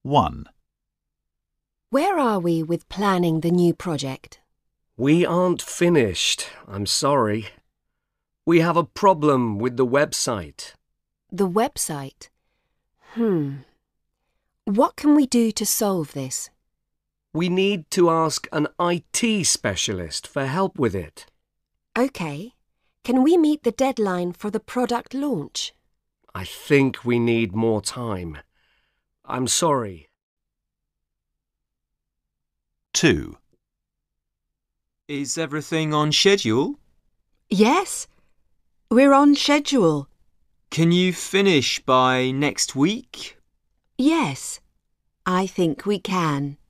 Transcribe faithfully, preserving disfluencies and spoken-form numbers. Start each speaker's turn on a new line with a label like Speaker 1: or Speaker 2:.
Speaker 1: one.
Speaker 2: Where are we with planning the new project?
Speaker 3: We aren't finished, I'm sorry. We have a problem with the website.
Speaker 2: The website? Hmm. What can we do to solve this?
Speaker 3: We need to ask an I T specialist for help with it.
Speaker 2: OK. Can we meet the deadline for the product launch?
Speaker 3: I think we need more time. I'm sorry.
Speaker 1: two.
Speaker 4: Is everything on schedule?
Speaker 5: Yes, we're on schedule.
Speaker 4: Can you finish by next week?
Speaker 5: Yes, I think we can.